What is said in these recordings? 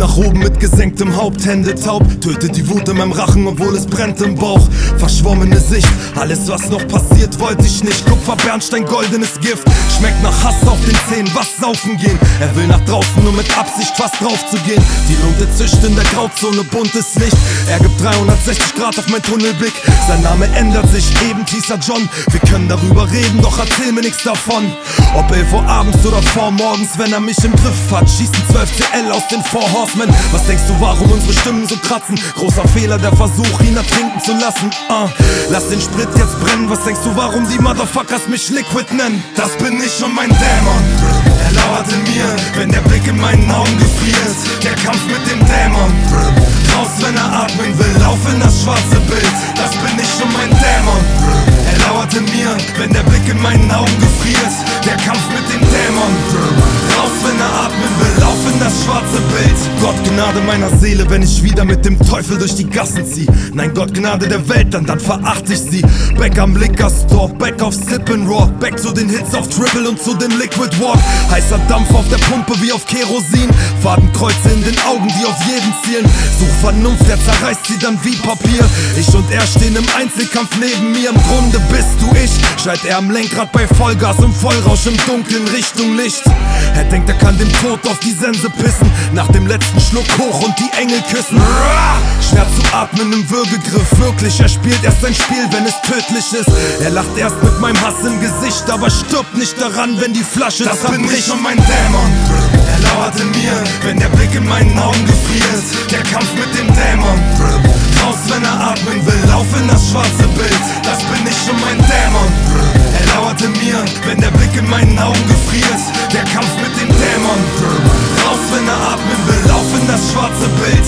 nach oben mit gesenktem Haupt, Hände taub. Tötet die Wut in meinem Rachen, obwohl es brennt im Bauch. Verschwommene Sicht, alles was noch passiert, wollte ich nicht. Kupfer, Bernstein, goldenes Gift. Schmeckt nach Hass auf den Zähnen, was saufen gehen. Er will nach draußen, nur mit Absicht fast drauf zu gehen. Die Lunte zischt in der Grauzone, buntes Licht. Er gibt 360 Grad auf mein Tunnelblick. Sein Name ändert sich, eben hieß er John. Wir können darüber reden, doch erzähl mir nichts davon. Ob 11 Uhr abends oder vormorgens, wenn er mich im Griff hat, schießen 12 CL aus den Four Horsemen. Was denkst du, warum unsere Stimmen so kratzen? Großer Fehler, der Versuch, ihn ertrinken zu lassen. Lass den Sprit jetzt brennen. Was denkst du, warum die Motherfuckers mich Liquid nennen? Das bin ich und mein Dämon. Er lauert in mir, wenn der Blick in meinen Augen gefriert. Der Kampf mit dem Dämon. Raus, wenn er atmen will, lauf in das schwarze Bild. Das bin ich und mein Dämon. Er lauert in mir, wenn der Blick in meinen Augen gefriert. Der Kampf mit dem Dämon. Raus, wenn er atmen will, lauf in das schwarze Bild. Gott Gnade meiner Seele, wenn ich wieder mit dem Teufel durch die Gassen zieh. Nein, Gott Gnade der Welt, dann verachte ich sie. Back am Liquor Store, back auf Sip and Raw. Back zu den Hits auf Triple und zu dem Liquid Walk. Heißer Dampf auf der Pumpe wie auf Kerosin. Fadenkreuze in den Augen, die auf jeden zielen. Such Vernunft, der zerreißt sie dann wie Papier. Ich und er stehen im Einzelkampf neben mir. Im Grunde bist du ich. Schreit er am Lenkrad bei Vollgas im Vollrausch im Dunkeln Richtung Licht. Er denkt, er kann dem Tod auf die Sense pissen. Nach dem letzten Schluck hoch und die Engel küssen. Schwer zu atmen im Würgegriff. Wirklich, er spielt erst sein Spiel, wenn es tödlich ist. Er lacht erst mit meinem Hass im Gesicht, aber stirbt nicht daran, wenn die Flasche zerbricht. Das bin ich und mein Dämon. Er lauert in mir, wenn der Blick in meinen Augen gefriert. Der Kampf mit dem Dämon. Raus, wenn er atmen will, lauf in das schwarze Bild. Das bin ich und mein Dämon. Er lauert in mir, wenn der Blick in meinen Augen gefriert. Der Kampf mit dem Dämon. Raus, wenn er atmen will, lauf in das schwarze Bild.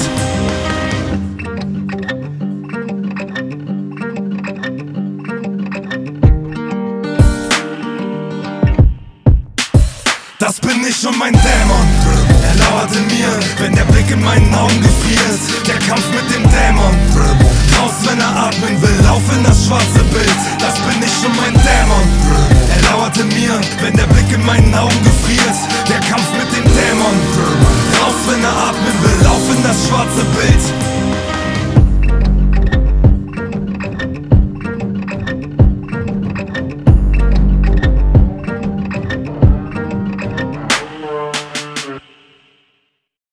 Das bin ich und mein Dämon. Er lauert in mir, wenn der Blick in meinen Augen gefriert. Der Kampf mit dem Dämon. Raus, wenn er atmen will, lauf in das schwarze Bild. Das bin ich und mein Dämon. Er lauert in mir, wenn der Blick in meinen Augen gefriert. Der Kampf mit dem Dämon. Raus, wenn er atmen will, lauf in das schwarze Bild.